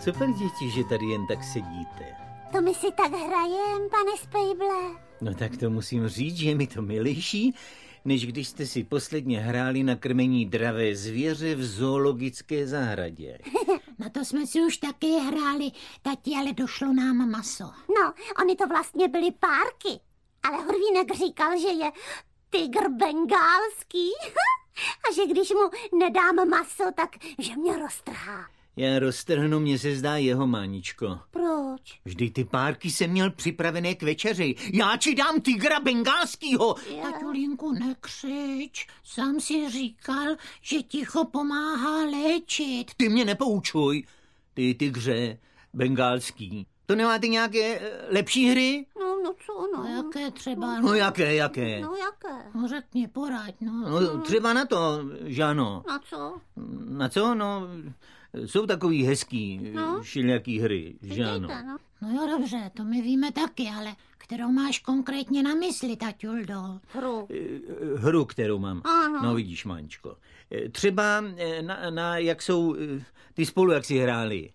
Super děti, že tady jen tak sedíte. To my si tak hrajem, pane Spejble. No tak to musím říct, že mi to milejší, než když jste si posledně hráli na krmení dravé zvěře v zoologické zahradě. Na to jsme si už taky hráli, tati, ale došlo nám maso. No, oni to vlastně byly párky, ale Hurvínek říkal, že je tygr bengálský a že když mu nedám maso, tak že mě roztrhá. Já roztrhnu, mně se zdá jeho, Máničko. Proč? Vždyť ty párky jsem měl připravené k večeři. Já ti dám tygra bengálskýho. Tatulínku, nekřič. Sám si říkal, že ticho pomáhá léčit. Ty mě nepoučuj, ty tygře bengálský. To nemáte nějaké lepší hry? No co, no. A jaké třeba? No jaké? No jaké? No řekni, poraď, no. No třeba na to, Žáno. Na co? Na co? No, jsou takový hezký, všelijaký hry, Žáno. No jo, dobře, to my víme taky, ale kterou máš konkrétně na mysli, taťuldo? Hru, kterou mám. Ano. No vidíš, Máničko. Třeba jak jsou ty spolu, jak si hráli.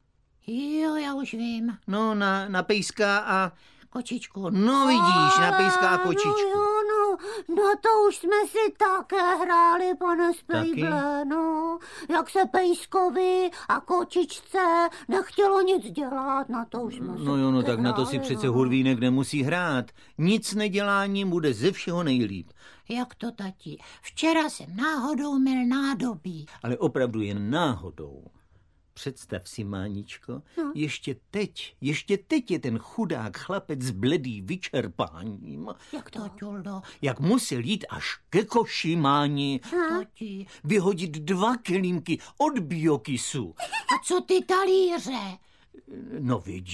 Jo, já už vím. No, na pejska a... Kočičku. No vidíš, na pejska a kočičku. No to už jsme si také hráli, pane Spejble, no. Jak se pejskovi a kočičce nechtělo nic dělat, na to už jsme No jo, no tak hráli, na to si přece Hurvínek nemusí hrát. Nic neděláním bude ze všeho nejlíp. Jak to, tati? Včera jsem náhodou měl nádobí. Ale opravdu jen náhodou. Představ si, Máničko, ještě teď je ten chudák chlapec bledý vyčerpáním. Jak to, Tuldo? Jak musel jít až ke koši, Máni. Tati. Vyhodit 2 kelímky od biokysu. A co ty talíře? No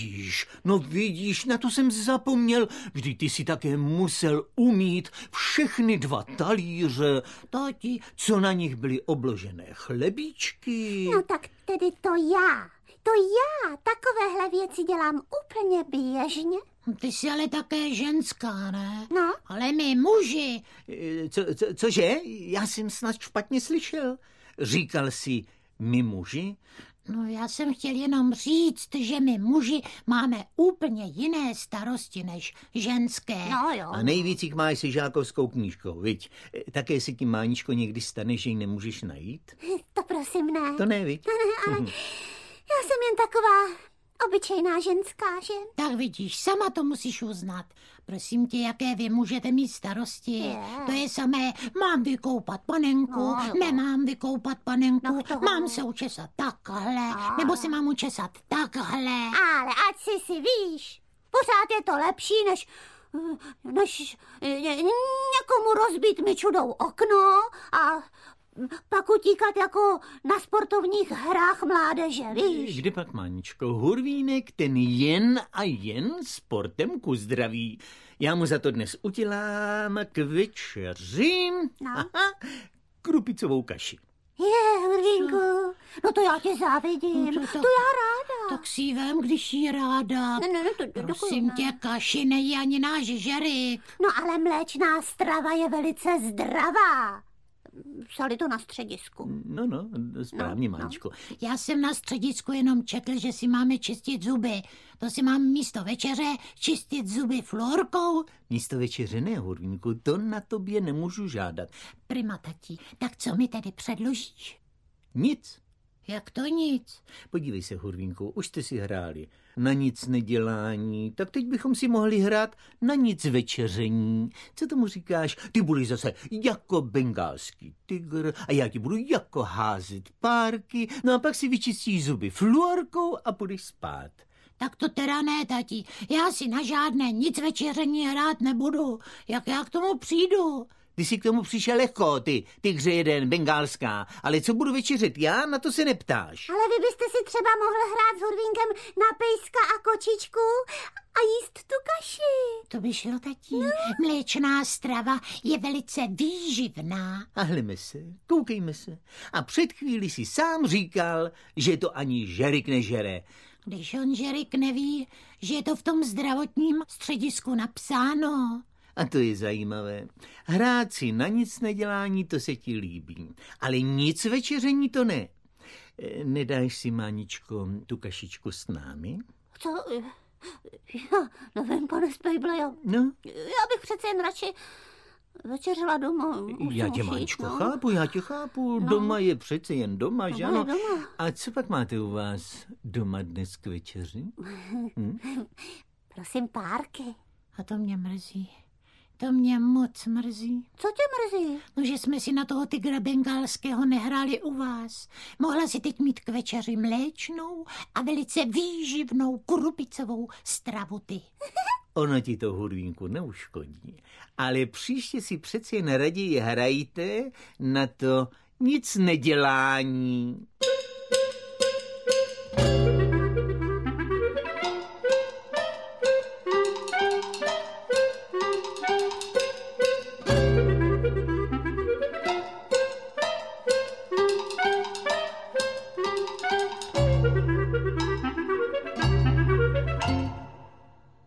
vidíš, na to jsem zapomněl. Vždyť ty si také musel umít všechny 2 talíře. Tati. Co na nich byly obložené chlebíčky. No tak tedy to já takovéhle věci dělám úplně běžně. Ty jsi ale také ženská, ne? No. Ale my muži. Cože? Já jsem snad špatně slyšel. Říkal jsi my muži? No já jsem chtěl jenom říct, že my muži máme úplně jiné starosti než ženské. No jo. A nejvíc jich máš se žákovskou knížkou, viď? Také se ti, Máničko, někdy stane, že ji nemůžeš najít? To prosím ne. To ne, viď? Ale já jsem jen taková obyčejná ženská, že? Tak vidíš, sama to musíš uznat. Prosím tě, jaké vy můžete mít starosti? To je samé, mám vykoupat panenku, nemám vykoupat panenku, mám se učesat takhle, nebo se mám učesat takhle. Ale ať si víš, pořád je to lepší, než někomu rozbít myčudou okno a pak utíkat jako na sportovních hrách mládeže, víš? Kdy pak, Máničko, Hurvínek ten jen a jen sportem ku zdraví. Já mu za to dnes udělám k večeři krupicovou kaši. Hurvínku, no to já tě závidím, to já ráda. Tak si ji vem, když jí ráda. Prosím tě, kaši nejí ani náš Žerik. No ale mléčná strava je velice zdravá. Psali to na středisku. No, správně, Máničko. Já jsem na středisku jenom četl, že si máme čistit zuby. To si mám místo večeře čistit zuby florkou. Místo večeře ne, Hurvínku, to na tobě nemůžu žádat. Prima, tati, tak co mi tedy předložíš? Nic. Jak to nic? Podívej se, Hurvínku, už jste si hráli na nic nedělání, tak teď bychom si mohli hrát na nic večeření. Co tomu říkáš? Ty budeš zase jako bengálský tygr a já ti budu jako házet párky, no a pak si vyčistíš zuby fluorkou a budeš spát. Tak to teda ne, tati. Já si na žádné nic večeření hrát nebudu. Jak já k tomu přijdu? Ty jsi k tomu přišel lehko, ty tygře jeden, bengálská. Ale co budu večeřet já, na to se neptáš. Ale vy byste si třeba mohl hrát s Hurvínkem na pejska a kočičku a jíst tu kaši. To by šlo, tati. Mléčná strava je velice výživná. A hleme se, koukejme se. A před chvíli si sám říkal, že to ani Žerik nežere. Když on Žerik neví, že je to v tom zdravotním středisku napsáno. A to je zajímavé. Hrát si na nic nedělání, to se ti líbí. Ale nic večeření to ne. Nedáš si, Máničko, tu kašičku s námi? Co? Já nevím, pane Spejble, já bych přece jen radši večeřila doma. Já tě, Máničko, chápu, já tě chápu. No. Doma je přece jen doma, že ano? A co pak máte u vás doma dnes k večeři? Prosím, párky. A to mě mrzí. To mě moc mrzí. Co tě mrzí? No, že jsme si na toho tygra bengálského nehráli u vás. Mohla si teď mít k večeři mléčnou a velice výživnou krupicovou stravu ty. Ono ti to, Hurvínku, neuškodí. Ale příště si přeci jen raději hrajte na to nic nedělání.